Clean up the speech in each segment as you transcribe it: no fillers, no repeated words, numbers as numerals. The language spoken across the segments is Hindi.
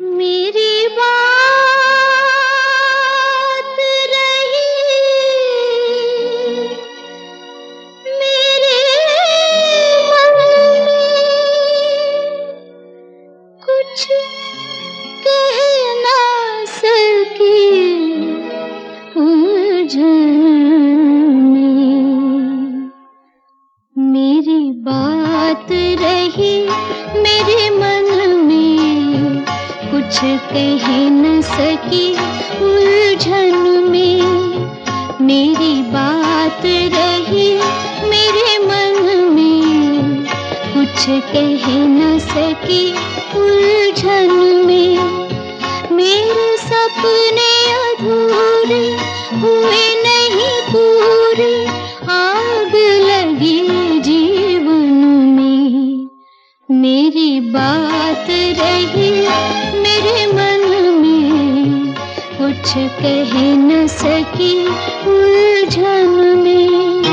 मेरी बात रही मेरे मन में, कुछ कह ना सकी उलझन में। मेरी बात रही मेरे मन में, कुछ कह न सकी उलझन में। मेरी बात रही मेरे मन में, कुछ कह न सकी उलझन में। मेरे सपने अधूरे हुए नहीं पूरे, आग लगी जीवन में। मेरी बात रही मेरे मन में, कुछ कह न सकी उलझन में।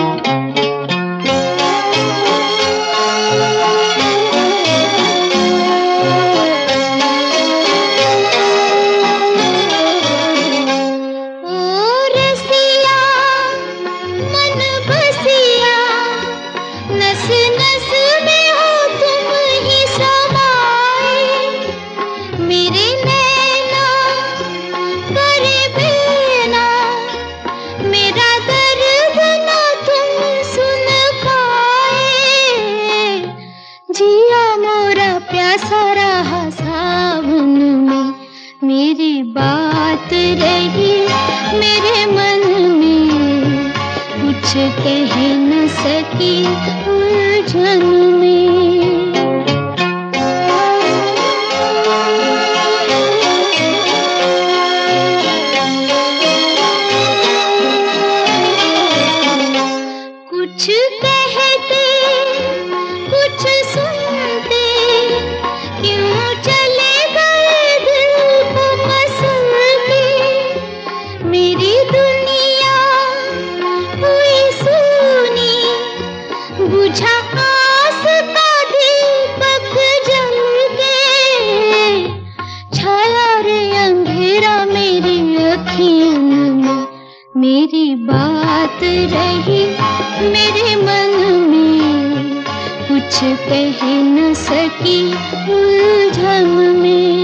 मेरी बात रही मेरे मन में, कुछ कह न सकी उलझन में। कुछ कहते कुछ सुनते, क्यों चले गए दिल को मसलते। मेरी दुनिया हुई सूनी, बुझा आस का दीपक जल के। छाया रे अंधेरा मेरी अखियों में। मेरी बात रही मेरे मन में, कुछ कह न सकी उलझन में।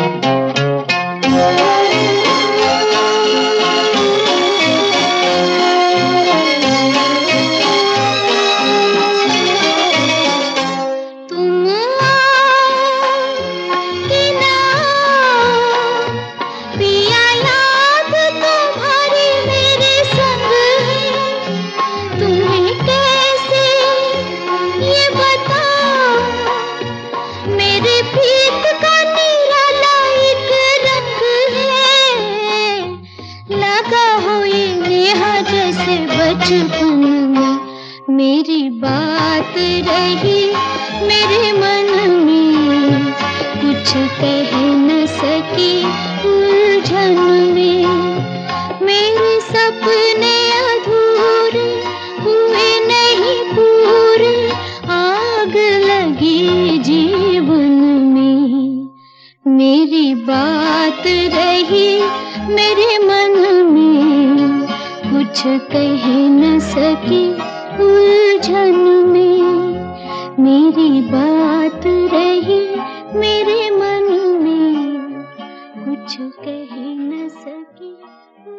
तुम आओ कि ना पिया, याद तुम्हारी मेरे संग है। तुम्हें कैसे ये बताऊं, मेरे प्रीत का निराला एक रंग है। लगा हो ये नेहा जैसे बचपन में। मेरी बात रही मेरे मन में, कुछ कह न सकी उलझन में। मेरे सपने अधूरे हुए नहीं पूरे, आग लगी जीवन में। मेरी बात रही मेरे मन में, कुछ कह न सकी उलझन में। मेरी बात रही मेरे मन में, कुछ कह न सकी।